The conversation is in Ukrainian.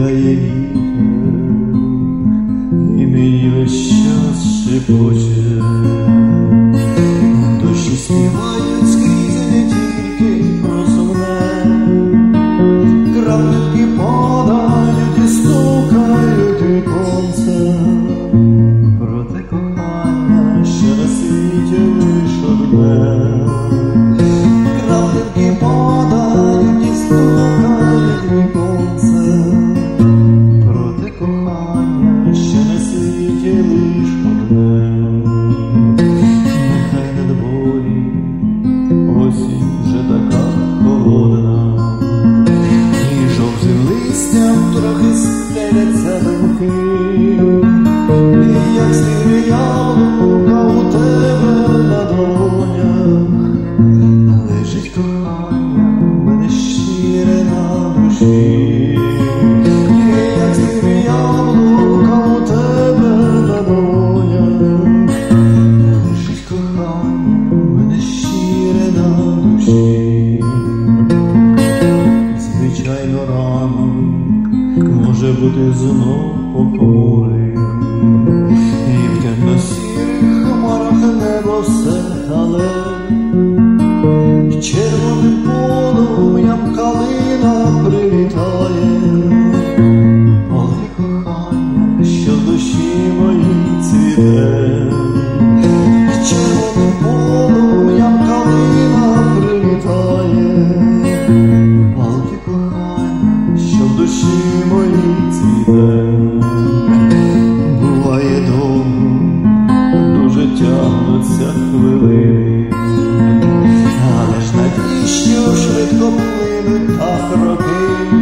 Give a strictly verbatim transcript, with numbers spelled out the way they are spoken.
гуляє вітер, і мені весь час шепоче. Дощі співають скрізь не тільки про сумне, краплинки падають і стукають віконце. Проте кохання, що на світі лиш одне. Краплинки падають і стукають віконце. Проте кохання, що на світі лиш одне. Нехай на дворі осінь вже така холодна, і жовтим листям трохи стеляться думки. І як сніг яблука у тебе на долонях, лежить кохання в мене щире на душі. І як сніг яблука у тебе на долонях, лежить кохання в мене щире на душі. Звичайно, ранок може бути знов похмурим, і в темно-сірих хмарах небо все, але червоним полум'ям калина привітає. Ой, кохання, що в душі моїй цвіте, червоним полум'ям калина привітає. Ой, кохання, що в душі моїй цвіте. Буває довго, дуже тягнуться хвилини, але ж навіщо швидко плинуть так роки?